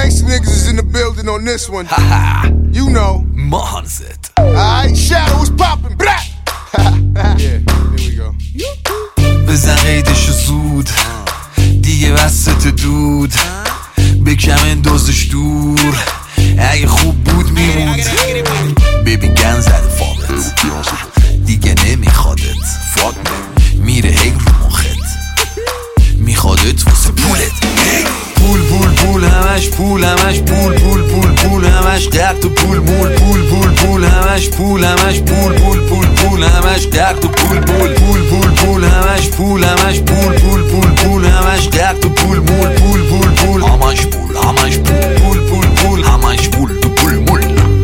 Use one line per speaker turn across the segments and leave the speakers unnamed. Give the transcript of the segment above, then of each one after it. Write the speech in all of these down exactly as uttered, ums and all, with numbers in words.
gangsta niggas is in the building on this one. You know.
Mahanzet.
Alright, Shadow was popping. Blah. Yeah, here we go.
بزن قیدشو زود دیگه وسط دود بکم اندازش دور اگه خوب بود میموند ببین گن زده فاقت دیگه نمیخوادت فاق میره هی رو مخت میخوادت واسه پولت پول پول پول همش پول همش پول پول پول پول همش غرق تو پول مول پول پول پول همش پول همش پول پول پول پول همش غرق تو پول پول پول پول پول همش پول همش پول پول پول پول همش غرق تو پول مول پول پول پول همش پول همش پول پول پول همش پول تو پول مول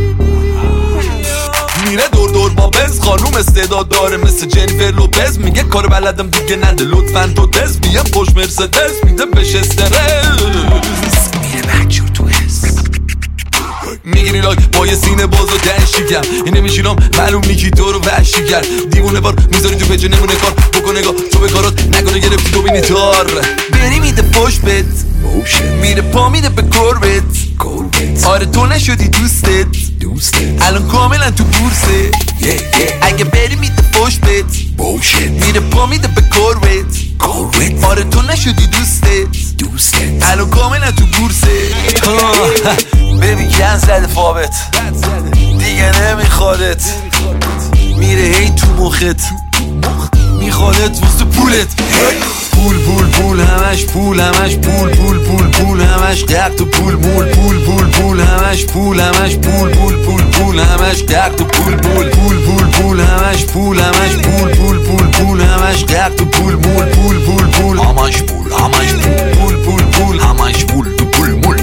میره دور دور با بنز خانوم استعداد داره مثل جنیفر لوپز میگه کار بلدم دیگه نده لطفاً تو دست بیام پشت مرسدس میده بهش استرس میره مکشور تو حس میگیری لاک با یه سینه باز و دنشی کم اینه میشینم معلوم نیکی تو رو وحشی کرد دیوونه بار میذاری تو پیچه نمونه کار بکن نگاه تو به کارات نکنه گرفتی تو بینی تار بری میده پشت بت میره پا میده به کربت آره تو نشدی دوستت الان کاملا تو بورسه اگه بری میده پشت بت میره پا میده به کربت آره تو نشدی دوستت الان کاملا تو بورسه ببین گن زده فابت دیگه نمیخوادت میره هی تو مخت میخوادت واسه پولت پول پول پول همش پول همش پول پول پول پول همش غرق تو پول مول پول پول پول همش پول همش پول پول پول پول همش غرق تو پول پول پول پول پول همش پول همش پول پول پول پول همش غرق تو پول مول پول پول پول همش پول همش پول پول پول همش پول تو پول مول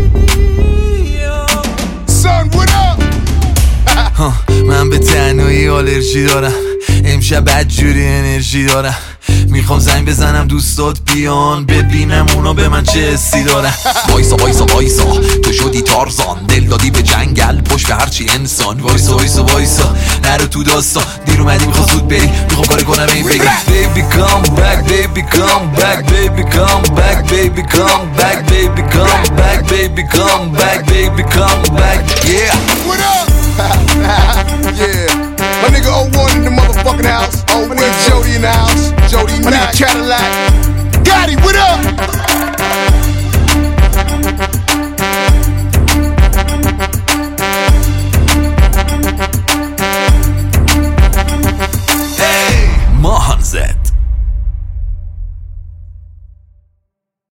من به تنهایی آلرژی دارم امشب بدجوری انرژی دارم میخوام زنگ بزنم دوستات بیان ببینم اونا به من چه حسی دارن وایسا وایسا وایسا تو شدی تارزان دل دادی به جنگل پشت به هرچی انسان وایسا وایسا وایسا نرو تو داستان دیر اومدی میخوام زود بری میخوام کار کنم این بگم baby come back baby come back baby come back baby come back baby come back baby come back baby come back yeah
what up yeah my nigga oh one in the motherfucking house oh my nigga Jody in the house Jody my nigga Cadillac Gotti what up